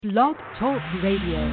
Blog Talk Radio.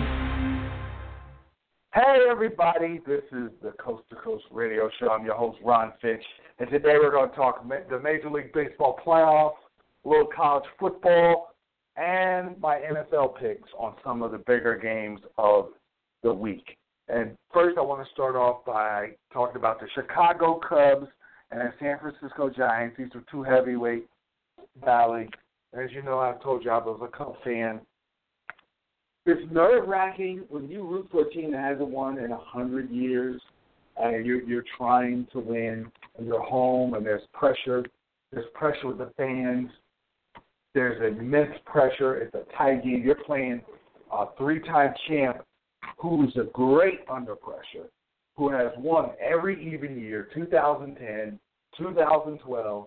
Hey everybody, this is the Coast to Coast Radio Show. I'm your host, Ron Fitch, and today we're going to talk the Major League Baseball playoffs, a little college football, and my NFL picks on some of the bigger games of the week. And first I want to start off by talking about the Chicago Cubs and the San Francisco Giants. These are two heavyweight battling. As you know, I've told you I was a Cubs fan. It's nerve-wracking when you root for a team that hasn't won in 100 years, and you're trying to win, and you're home, and there's pressure. There's pressure with the fans. There's immense pressure. It's a tight game. You're playing a three-time champ who's a great under pressure, who has won every even year, 2010, 2012,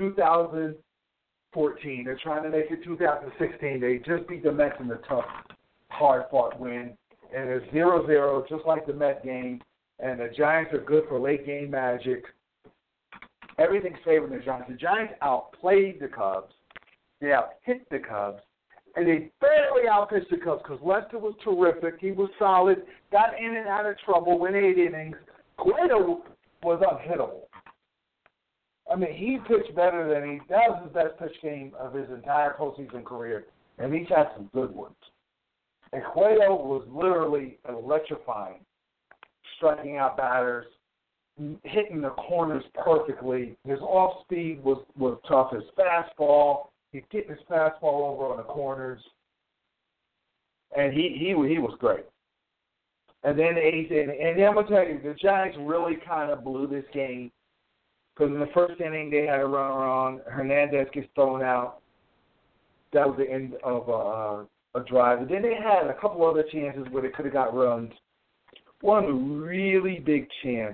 2014. They're trying to make it 2016. They just beat the Mets in the tough, hard-fought win. And it's 0-0, just like the Met game. And the Giants are good for late-game magic. Everything's favoring the Giants. The Giants outplayed the Cubs. They out-hit the Cubs. And they barely outpitched the Cubs because Lester was terrific. He was solid, got in and out of trouble, went 8 innings. Cueto was unhittable. I mean, he pitched better than that was his best pitch game of his entire postseason career. And he's had some good ones. And Cueto was literally electrifying, striking out batters, hitting the corners perfectly. His off speed was tough. His fastball, he'd get his fastball over on the corners, and he was great. And then and I'm gonna tell you, the Giants really kind of blew this game because in the first inning they had a runner on. Hernandez gets thrown out. That was the end of a drive. And then they had a couple other chances where they could have got runs. One really big chance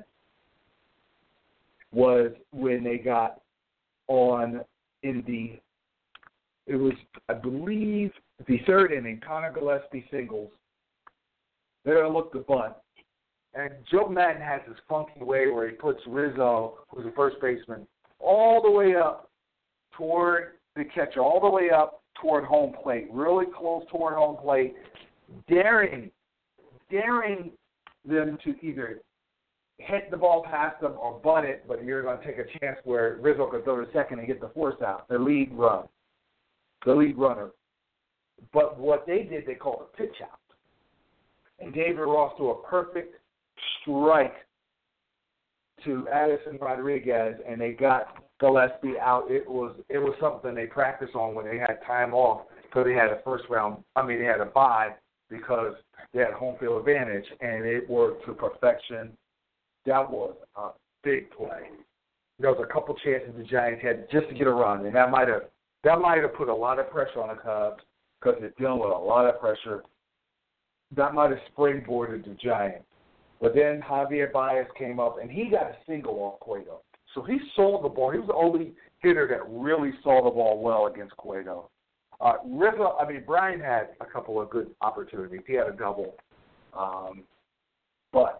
was when they got on in it was, I believe, the third inning. Connor Gillespie singles. They're going to look the bunt. And Joe Madden has this funky way where he puts Rizzo, who's a first baseman, all the way up toward the catcher, all the way up toward home plate, really close toward home plate, daring them to either hit the ball past them or bunt it, but you're going to take a chance where Rizzo could throw to second and get the force out, the lead runner. But what they did, they called a pitch out. And David Ross threw a perfect strike to Addison Rodriguez, and they got Gillespie out. It was something they practiced on when they had time off because they had they had a bye because they had home field advantage, and it worked to perfection. That was a big play. There was a couple chances the Giants had just to get a run, and that might have put a lot of pressure on the Cubs because they're dealing with a lot of pressure. That might have springboarded the Giants. But then Javier Baez came up, and he got a single off Cueto. So he saw the ball. He was the only hitter that really saw the ball well against Cueto. Brian had a couple of good opportunities. He had a double. But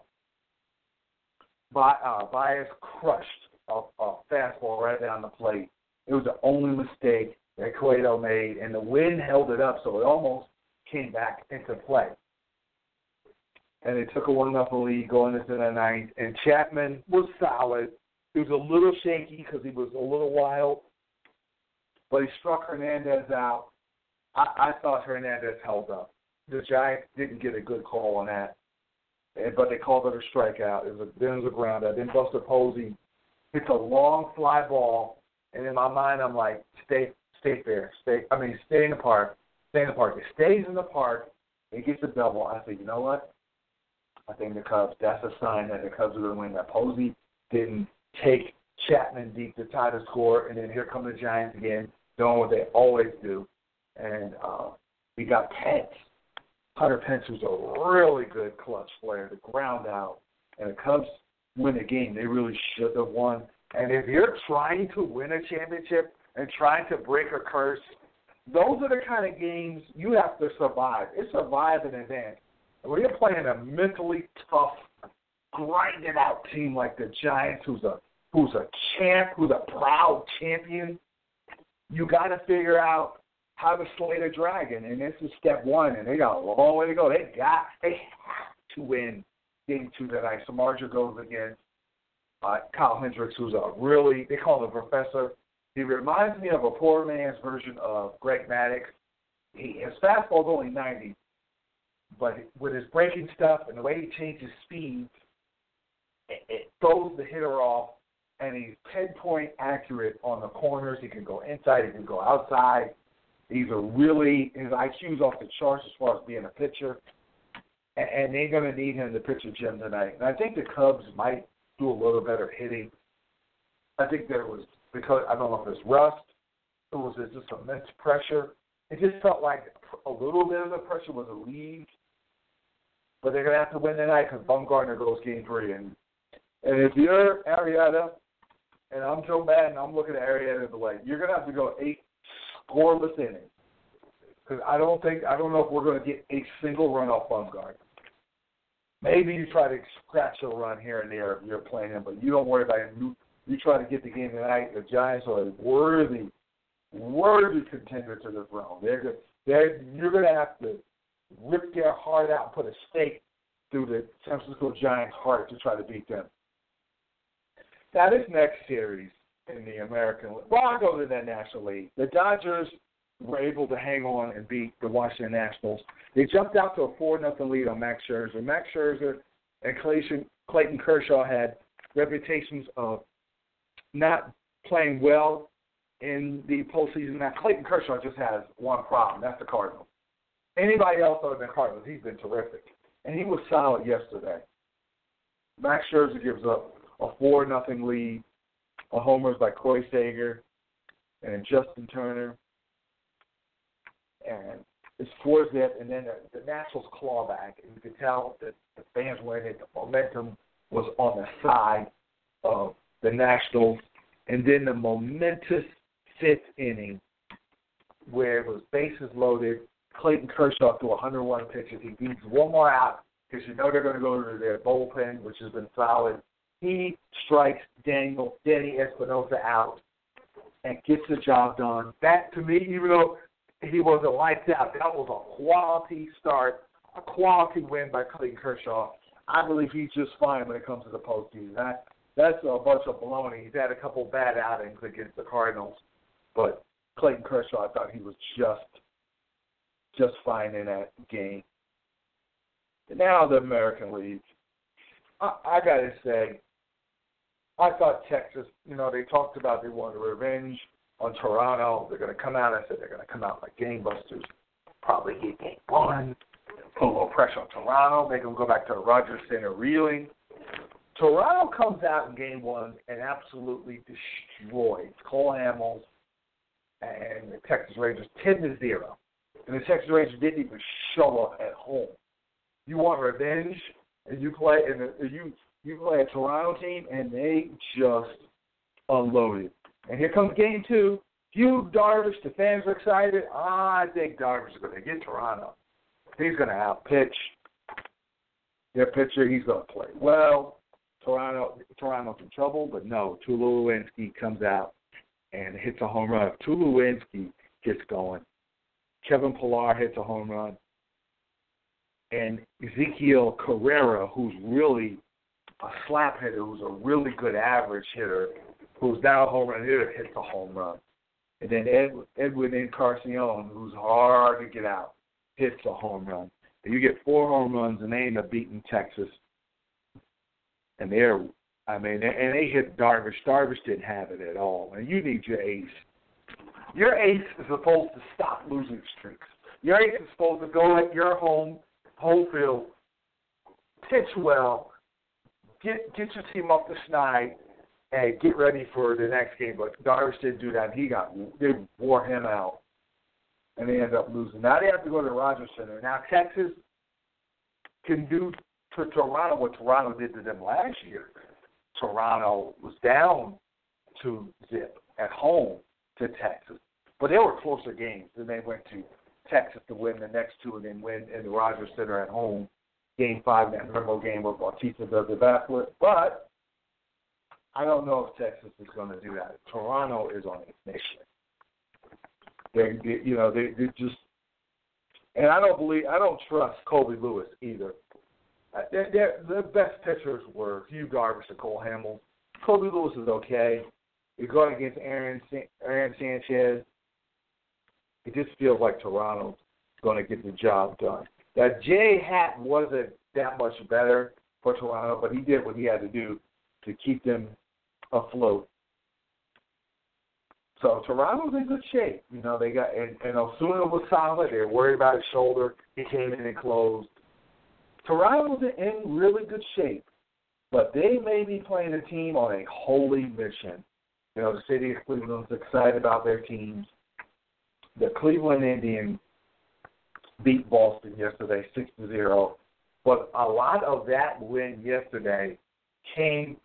Baez crushed a fastball right down the plate. It was the only mistake that Cueto made, and the wind held it up, so it almost came back into play. And they took a 1-0 lead going into the ninth, and Chapman was solid. He was a little shaky because he was a little wild, but he struck Hernandez out. I thought Hernandez held up. The Giants didn't get a good call on that, but they called it a strikeout. It was a ground out. Then Buster Posey hits a long fly ball, and in my mind I'm like, stay fair. Stay in the park. Stay in the park. It stays in the park. It gets a double. I said, you know what? I think the Cubs, that's a sign that the Cubs are going to win. That Posey didn't take Chapman deep to tie the score, and then here come the Giants again, doing what they always do. And we got Pence. Hunter Pence was a really good clutch player, the ground out. And the Cubs win the game. They really should have won. And if you're trying to win a championship and trying to break a curse, those are the kind of games you have to survive. It's survive and advance. And when you're playing a mentally tough, grinded out team like the Giants, who's a champ, who's a proud champion, you got to figure out how to slay the dragon, and this is step one, and they got a long way to go. They have to win Game 2 tonight. Samardzija goes against Kyle Hendricks, who's they call him a professor. He reminds me of a poor man's version of Greg Maddux. His fastball's only 90, but with his breaking stuff and the way he changes speed, it throws the hitter off, and he's pinpoint accurate on the corners. He can go inside, he can go outside. His IQ's off the charts as far as being a pitcher, and they're going to need him to pitch a gym tonight. And I think the Cubs might do a little better hitting. I think there was, because I don't know if it's rust, it was just immense pressure. It just felt like a little bit of the pressure was relieved. But they're going to have to win tonight because Bumgarner goes Game 3. And if you're Arrieta, and I'm Joe Madden, I'm looking at Arrieta the way, you're going to have to go 8 scoreless innings. Because I don't know if we're going to get a single run off Bumgarner. Maybe you try to scratch a run here and there if you're playing him, but you don't worry about him. You try to get the game tonight. The Giants are a worthy contender to the throne. You're going to have to rip their heart out and put a stake through the San Francisco Giants' heart to try to beat them. Now, this next series in the American League, well, I'll go to the National League. The Dodgers were able to hang on and beat the Washington Nationals. They jumped out to a 4-0 lead on Max Scherzer. Max Scherzer and Clayton Kershaw had reputations of not playing well in the postseason. Now, Clayton Kershaw just has one problem. That's the Cardinals. Anybody else other than Cardinals, he's been terrific. And he was solid yesterday. Max Scherzer gives up a 4-0 lead on homers by Corey Seager and Justin Turner. And it's 4-0, and then the Nationals claw back. And you could tell that the fans were in it. The momentum was on the side of the Nationals. And then the momentous 5th inning where it was bases loaded, Clayton Kershaw threw 101 pitches. He beats one more out because you know they're going to go to their bullpen, which has been solid. He strikes Danny Espinosa out and gets the job done. That, to me, even though he wasn't lights out, that was a quality start, a quality win by Clayton Kershaw. I believe he's just fine when it comes to the postseason. That's a bunch of baloney. He's had a couple bad outings against the Cardinals, but Clayton Kershaw, I thought he was just fine in that game. And now the American League. I got to say, I thought Texas, they talked about they wanted revenge on Toronto. They're going to come out. I said they're going to come out like gangbusters, probably get Game 1, put a little pressure on Toronto, make them go back to the Rogers Center reeling. Toronto comes out in Game 1 and absolutely destroys Cole Hamels and the Texas Rangers 10-0. And the Texas Rangers didn't even show up at home. You want revenge, and you play a Toronto team, and they just unloaded. And here comes Game 2. Hugh Darvish, the fans are excited. I think Darvish is going to get Toronto. He's going to outpitch their pitcher. He's going to play well. Toronto's in trouble, but no, Tulowitzki comes out and hits a home run. If Tulowitzki gets going, Kevin Pillar hits a home run, and Ezekiel Carrera, who's really a slap hitter, who's a really good average hitter, who's now a home run hitter, hits a home run. And then Edwin Encarnacion, who's hard to get out, hits a home run. And you get 4 home runs, and they end up beating Texas. And they hit Darvish. Darvish didn't have it at all. And you need your ace. Your ace is supposed to stop losing streaks. Your ace is supposed to go at your home field, pitch well, get your team up the snide, and get ready for the next game. But Darvish didn't do that. They wore him out, and they ended up losing. Now they have to go to the Rogers Center. Now Texas can do to Toronto what Toronto did to them last year. Toronto was down 2-0 at home to Texas, but they were closer games. Then they went to Texas to win the next 2 and then win in the Rogers Center at home. Game 5, that memorable game where Bautista does the basket. But I don't know if Texas is going to do that. Toronto is on a mission. They're just, and I don't trust Colby Lewis either. The best pitchers were Hugh Darvish and Cole Hamels. Colby Lewis is okay. You're going against Aaron Sanchez. It just feels like Toronto's going to get the job done. That Jay Hatt wasn't that much better for Toronto, but he did what he had to do to keep them afloat. So Toronto's in good shape. They got and Osuna was solid. They were worried about his shoulder. He came in and closed. Toronto's in really good shape, but they may be playing a team on a holy mission. The city of Cleveland's excited about their teams. The Cleveland Indians beat Boston yesterday 6-0, but a lot of that win yesterday came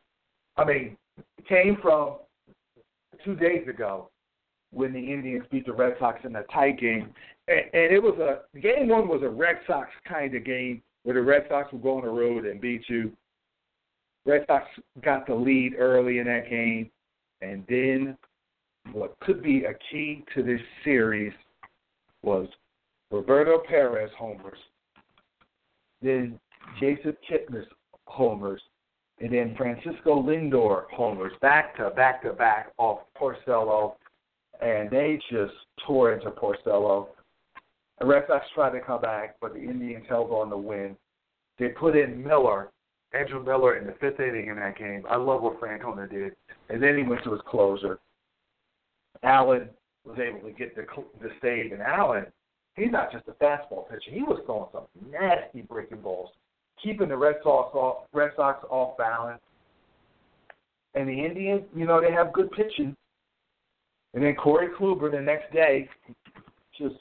from 2 days ago when the Indians beat the Red Sox in a tight game. And it was game one was a Red Sox kind of game where the Red Sox would go on the road and beat you. Red Sox got the lead early in that game, and then what could be a key to this series was Roberto Perez homers, then Jason Kipnis homers, and then Francisco Lindor homers back to back off Porcello, and they just tore into Porcello. The Red Sox tried to come back, but the Indians held on to win. They put in Andrew Miller, in the fifth inning in that game. I love what Francona did. And then he went to his closer. Allen was able to get the save. And Allen, he's not just a fastball pitcher. He was throwing some nasty breaking balls, keeping the Red Sox off balance. And the Indians, they have good pitching. And then Corey Kluber the next day just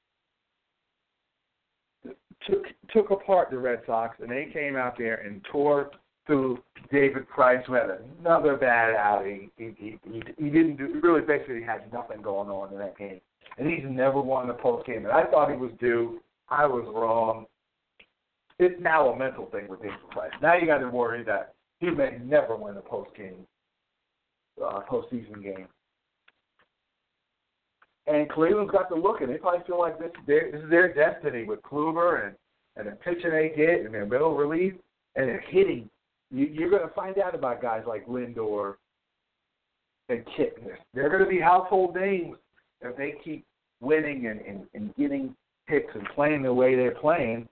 took apart the Red Sox, and they came out there and tore through David Price, who had another bad outing. He really basically had nothing going on in that game. And he's never won the postgame. And I thought he was due. I was wrong. It's now a mental thing with David Price. Now you got to worry that he may never win a postseason game. And Cleveland's got to look, and they probably feel like this is their destiny with Kluber and the pitching they get and their middle relief and their hitting. You're going to find out about guys like Lindor and Kipnis. They're going to be household names if they keep winning and getting hits and playing the way they're playing.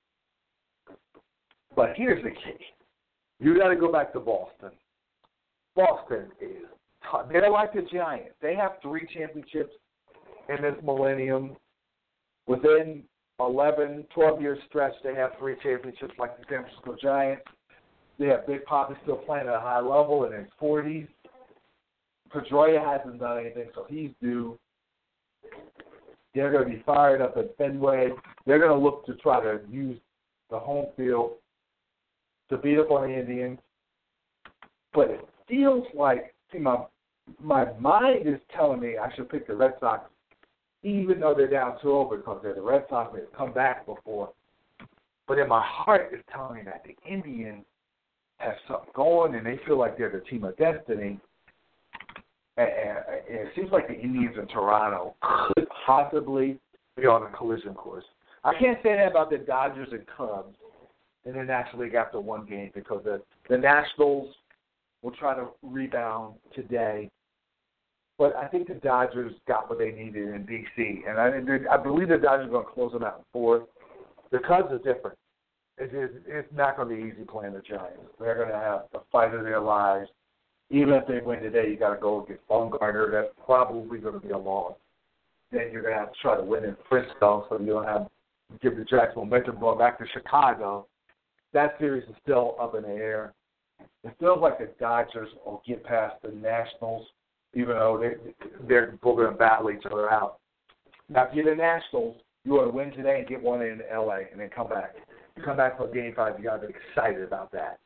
But here's the key. You got to go back to Boston. Boston is tough. They're like the Giants. They have 3 championships in this millennium. Within 12-year stretch, they have 3 championships like the San Francisco Giants. They have Big Papi still playing at a high level in his 40s. Pedroia hasn't done anything, so he's due. They're going to be fired up at Fenway. They're going to look to try to use the home field to beat up on the Indians. But it feels like, my mind is telling me I should pick the Red Sox, even though they're down 2-0, because they're the Red Sox. They've come back before. But then my heart is telling me that the Indians have something going, and they feel like they're the team of destiny. And it seems like the Indians in Toronto could possibly be on a collision course. I can't say that about the Dodgers and Cubs in the National League after one game, because the Nationals will try to rebound today. But I think the Dodgers got what they needed in D.C., and I believe the Dodgers are going to close them out in 4th. The Cubs are different. It's not going to be easy playing the Giants. They're going to have the fight of their lives. Even if they win today, you got to go against Bumgarner. That's probably going to be a loss. Then you're going to have to try to win in Frisco, so you don't give the Giants momentum going back to Chicago. That series is still up in the air. It feels like the Dodgers will get past the Nationals, even though they're going to battle each other out. Now, if you're the Nationals, you want to win today and get one in L.A. and then come back. You come back for Game 5, you got to be excited about that.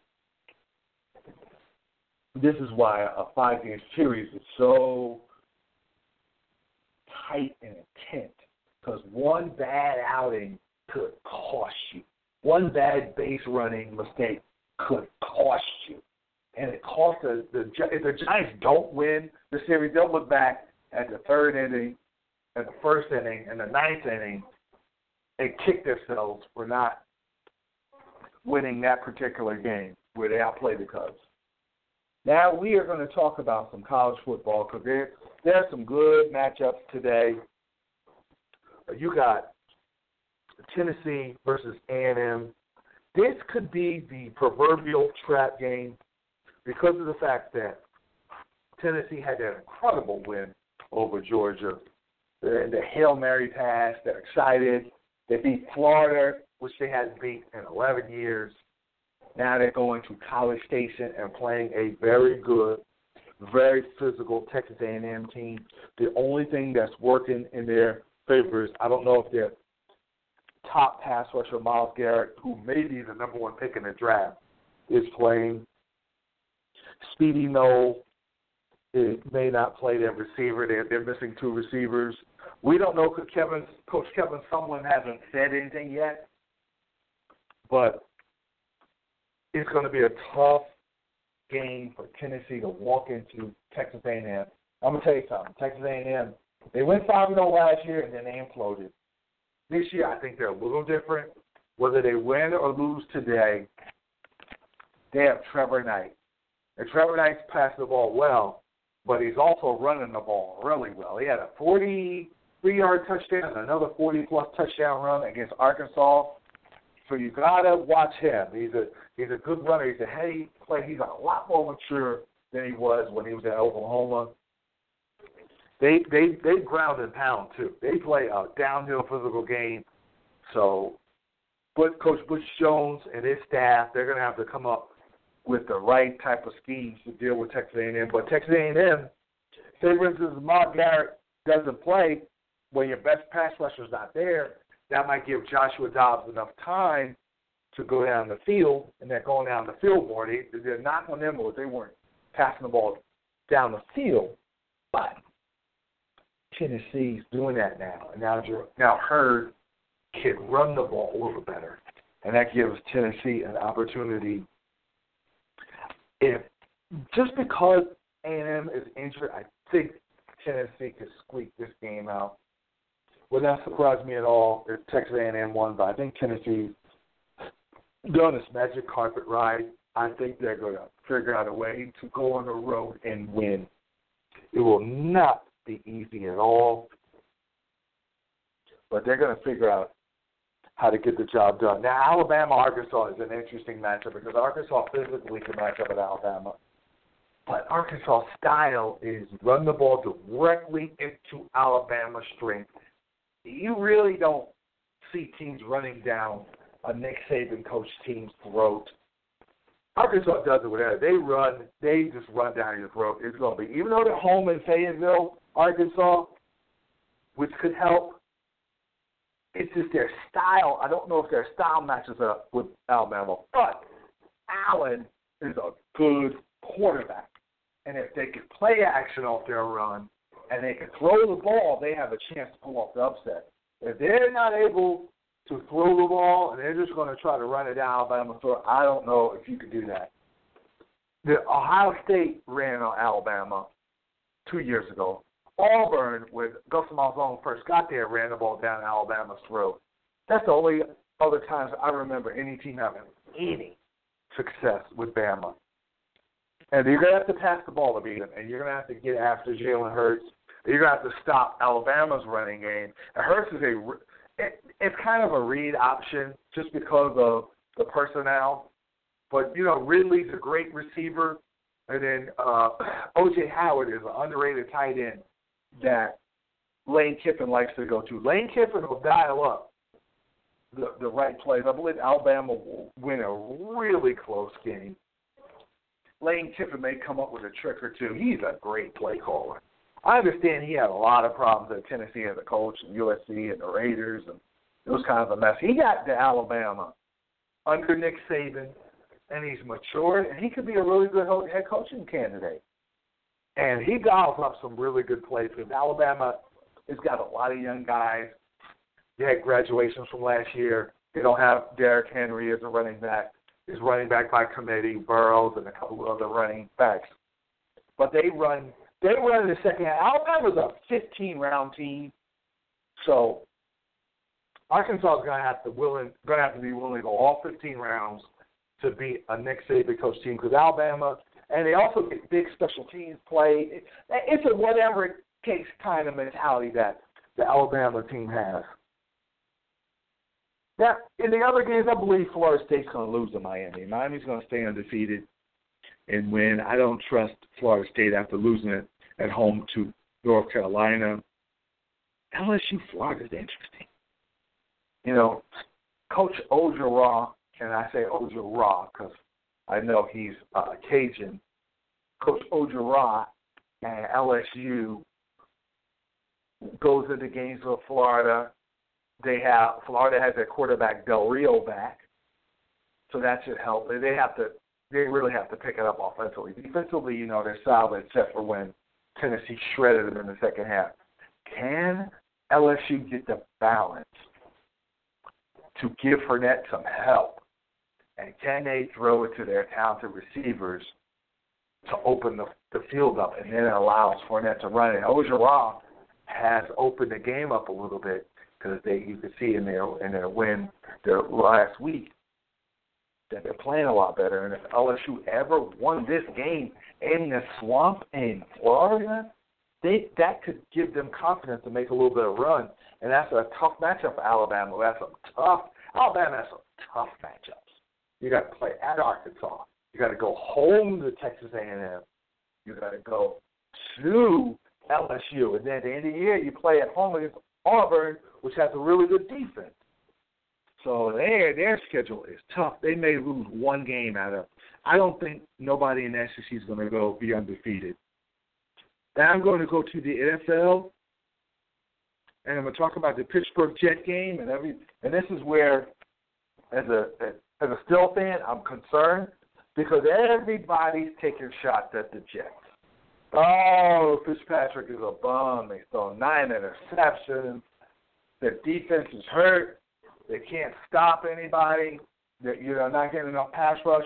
This is why a 5-game series is so tight and intense, because one bad outing could cost you. One bad base running mistake could cost you. And it costs if the Giants don't win the series, they'll look back at the 3rd inning in the first inning and the ninth inning and kick themselves for not winning that particular game where they outplayed the Cubs. Now we are going to talk about some college football because there are some good matchups today. You got Tennessee versus A&M. This could be the proverbial trap game because of the fact that Tennessee had that incredible win over Georgia. The Hail Mary pass, they're excited. They beat Florida, which they hadn't beat in 11 years. Now they're going to College Station and playing a very good, very physical Texas A&M team. The only thing that's working in their favor is I don't know if their top pass rusher, Myles Garrett, who may be the number one pick in the draft, is playing. Speedy Noel may not play their receiver. They're missing two receivers. We don't know because Coach Kevin Sumlin hasn't said anything yet. But it's going to be a tough game for Tennessee to walk into Texas A&M. I'm going to tell you something. Texas A&M, they went 5-0 last year, and then they imploded. This year, I think they're a little different. Whether they win or lose today, they have Trevor Knight. And Trevor Knight's passing the ball well, but he's also running the ball really well. He had a 43-yard touchdown and another 40-plus touchdown run against Arkansas. So you gotta watch him. He's a good runner. He's a heady player. He's a lot more mature than he was when he was at Oklahoma. They ground and pound too. They play a downhill physical game. So, but Coach Butch Jones and his staff, they're gonna have to come up with the right type of schemes to deal with Texas A&M. But Texas A&M, say for instance, Myles Garrett doesn't play when your best pass rusher's not there. That might give Joshua Dobbs enough time to go down the field, and they're going down the field more. They're not on them, but they weren't passing the ball down the field. But Tennessee's doing that now, and now Hurd can run the ball a little better, and that gives Tennessee an opportunity. If just because A&M is injured, I think Tennessee could squeak this game out. Would not surprise me at all if Texas A&M won, but I think Tennessee's done this magic carpet ride. I think they're going to figure out a way to go on the road and win. It will not be easy at all, but they're going to figure out how to get the job done. Now, Alabama-Arkansas is an interesting matchup because Arkansas physically can match up with Alabama, but Arkansas' style is run the ball directly into Alabama's strength. You really don't see teams running down a Nick Saban coach team's throat. Arkansas does it with that. They just run down your throat. It's going to be, even though they're home in Fayetteville, Arkansas, which could help, it's just their style. I don't know if their style matches up with Alabama, but Allen is a good quarterback. And if they can play action off their run, and they can throw the ball, they have a chance to pull off the upset. If they're not able to throw the ball and they're just going to try to run it down Alabama's throat, I don't know if you could do that. The Ohio State ran on Alabama 2 years ago. Auburn, when Gus Malzahn first got there, ran the ball down Alabama's throat. That's the only other times I remember any team having any success with Bama. And you're going to have to pass the ball to beat them, and you're going to have to get after Jalen Hurts. You're going to have to stop Alabama's running game. And Hurts is it's kind of a read option just because of the personnel. But, Ridley's a great receiver. And then O.J. Howard is an underrated tight end that Lane Kiffin likes to go to. Lane Kiffin will dial up the right plays. I believe Alabama will win a really close game. Lane Kiffin may come up with a trick or two. He's a great play caller. I understand he had a lot of problems at Tennessee as a coach and USC and the Raiders, and it was kind of a mess. He got to Alabama under Nick Saban, and he's matured, and he could be a really good head coaching candidate. And he dials up some really good plays because Alabama has got a lot of young guys. They had graduations from last year. They don't have Derrick Henry as a running back. He's running back by committee, Burrows, and a couple of other running backs. But they run in the second half. Alabama's a 15-round team. So Arkansas is going to have to be willing to go all 15 rounds to beat a Nick Saban coach team, because Alabama, and they also get big special teams play. It's a whatever it takes kind of mentality that the Alabama team has. Now, in the other games, I believe Florida State's going to lose to Miami. Miami's going to stay undefeated and win. I don't trust Florida State after losing it at home to North Carolina. LSU, Florida is interesting. You know, Coach Orgeron, and I say Orgeron because I know he's Cajun. Coach Orgeron and LSU goes into games with Florida. Florida has their quarterback Del Rio back, so that should help. They really have to pick it up offensively. Defensively, you know, they're solid except for when Tennessee shredded them in the second half. Can LSU get the balance to give Fournette some help? And can they throw it to their talented receivers to open the field up, and then it allows Fournette to run it? Orgeron has opened the game up a little bit because you could see in their win their last week that they're playing a lot better. And if LSU ever won this game in the swamp in Florida, that could give them confidence to make a little bit of run. And that's a tough matchup for Alabama. Alabama has some tough matchups. You got to play at Arkansas. You got to go home to Texas A&M. You got to go to LSU. And then at the end of the year, you play at home against Auburn, which has a really good defense. So their schedule is tough. They may lose one game out of. I don't think nobody in the SEC is going to go be undefeated. Now I'm going to go to the NFL, and I'm going to talk about the Pittsburgh Jet game, and this is where, as a Steel fan, I'm concerned because everybody's taking shots at the Jets. Oh, Fitzpatrick is a bum. They throw 9 interceptions. Their defense is hurt. They can't stop anybody. They're not getting enough pass rush.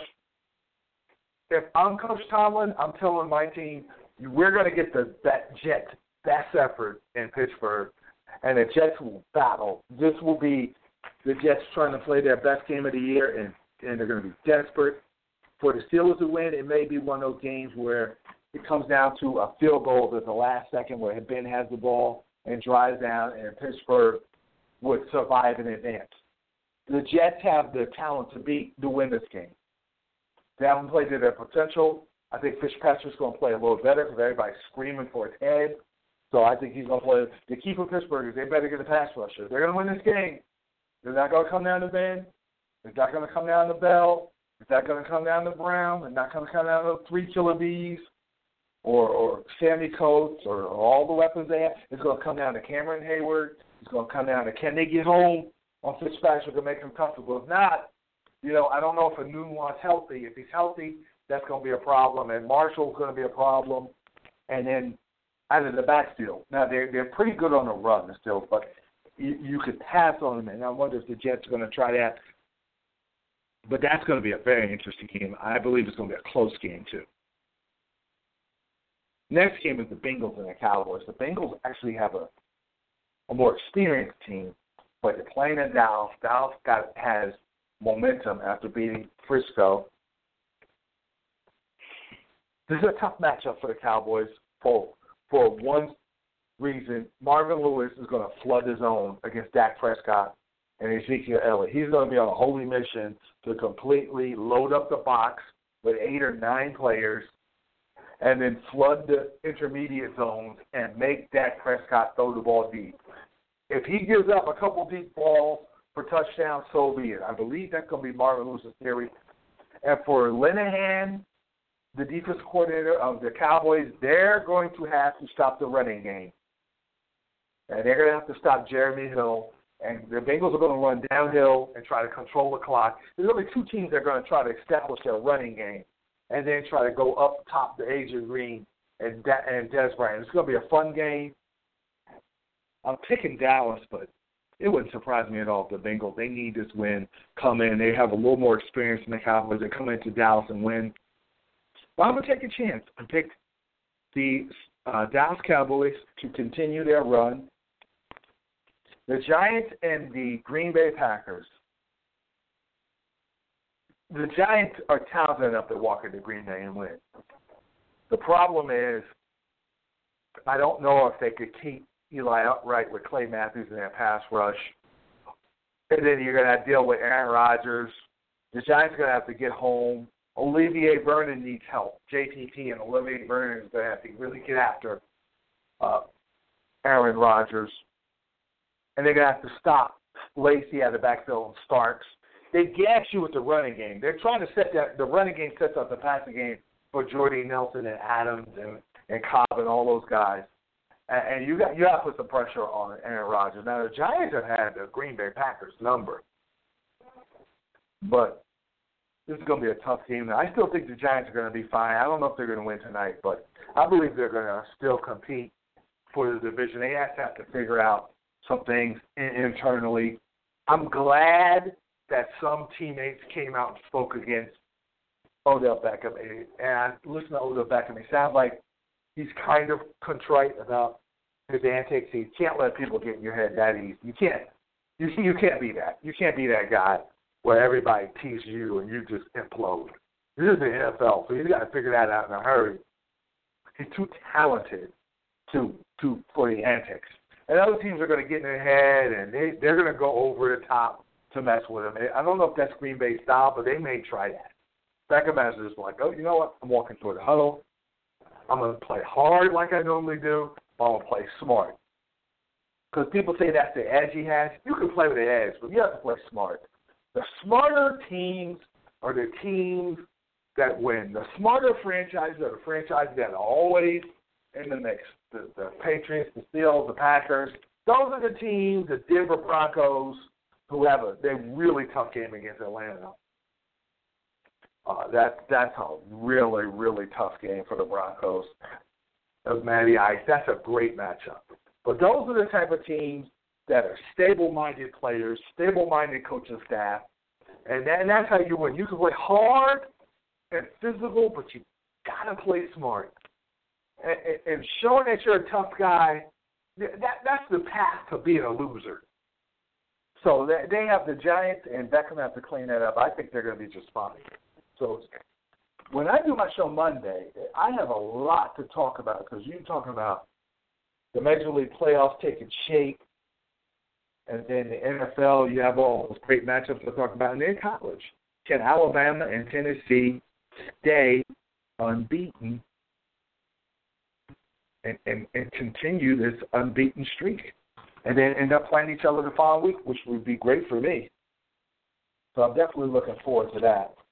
If I'm Coach Tomlin, I'm telling my team, we're going to get that Jets' best effort in Pittsburgh, and the Jets will battle. This will be the Jets trying to play their best game of the year, and they're going to be desperate. For the Steelers to win, it may be one of those games where it comes down to a field goal at the last second where Ben has the ball and drives down, and Pittsburgh would survive in advance. The Jets have the talent to win this game. They haven't played to their potential. I think Fitzpatrick's going to play a little better because everybody's screaming for his head. So I think he's going to play. The key for Pittsburgh is they better get a pass rusher. They're going to win this game. They're not going to come down to Ben. They're not going to come down to Bell. They're not going to come down to Brown. They're not going to come down to 3 Killer Bees or Sammy Coates or all the weapons they have. It's going to come down to Cameron Hayward. It's going to come down to can they get home on Fitzpatrick and make him comfortable. If not, I don't know if Anunwan's healthy. If he's healthy, that's going to be a problem. And Marshall's going to be a problem. And then out of the backfield. Now, they're pretty good on the run still, but you could pass on them. And I wonder if the Jets are going to try that. But that's going to be a very interesting game. I believe it's going to be a close game, too. Next game is the Bengals and the Cowboys. The Bengals actually have a more experienced team, but they're playing in Dallas. Dallas has momentum after beating Frisco. This is a tough matchup for the Cowboys for one reason. Marvin Lewis is going to flood his zone against Dak Prescott and Ezekiel Elliott. He's going to be on a holy mission to completely load up the box with 8 or 9 players and then flood the intermediate zones and make Dak Prescott throw the ball deep. If he gives up a couple deep balls for touchdowns, so be it. I believe that's going to be Marvin Lewis's theory. And for Linehan, the defensive coordinator of the Cowboys, they're going to have to stop the running game. And they're going to have to stop Jeremy Hill. And the Bengals are going to run downhill and try to control the clock. There's only 2 teams that are going to try to establish their running game and then try to go up top to Adrian Green and Des Bryant. It's going to be a fun game. I'm picking Dallas, but it wouldn't surprise me at all if the Bengals, they need this win, come in. They have a little more experience than the Cowboys. They come into Dallas and win. But I'm going to take a chance and pick the Dallas Cowboys to continue their run The Giants and the Green Bay Packers. The Giants are talented enough to walk into Green Bay and win. The problem is, I don't know if they could keep Eli upright with Clay Matthews in their pass rush. And then you're going to deal with Aaron Rodgers. The Giants are going to have to get home. Olivier Vernon needs help. JPP and Olivier Vernon is going to have to really get after Aaron Rodgers. And they're going to have to stop Lacy out of the backfield and Starks. They gas you with the running game. They're trying to set that. The running game sets up the passing game for Jordy Nelson and Adams and Cobb and all those guys. And you got to put some pressure on Aaron Rodgers. Now, the Giants have had the Green Bay Packers number. But this is going to be a tough team. Now, I still think the Giants are going to be fine. I don't know if they're going to win tonight, but I believe they're going to still compete for the division. They have to figure out some things internally. I'm glad that some teammates came out and spoke against Odell Beckham. And listen to Odell Beckham. He sounds like he's kind of contrite about his antics. You can't let people get in your head that easy. You can't. You can't be that. You can't be that guy where everybody teases you and you just implode. This is the NFL, so you got to figure that out in a hurry. He's too talented for the antics. And other teams are going to get in their head, and they're going to go over the top to mess with him. I don't know if that's Green Bay style, but they may try that. Beckham is just like, oh, you know what? I'm walking toward the huddle. I'm going to play hard like I normally do, but I'm going to play smart. Because people say that's the edge he has. You can play with the edge, but you have to play smart. The smarter teams are the teams that win. The smarter franchises are the franchises that are always in the mix. The Patriots, the Steelers, the Packers. Those are the teams, the Denver Broncos, who have a really tough game against Atlanta. That's a really, really tough game for the Broncos of Matty Ice. That's a great matchup. But those are the type of teams that are stable-minded players, stable-minded coaching staff, and that's how you win. You can play hard and physical, but you got to play smart. And showing that you're a tough guy, that's the path to being a loser. So they have the Giants, and Beckham have to clean that up. I think they're going to be just fine. So when I do my show Monday, I have a lot to talk about because you're talking about the Major League playoffs taking shape, and then the NFL, you have all those great matchups to talk about. And then college. Can Alabama and Tennessee stay unbeaten and continue this unbeaten streak? And then end up playing each other the following week, which would be great for me. So I'm definitely looking forward to that.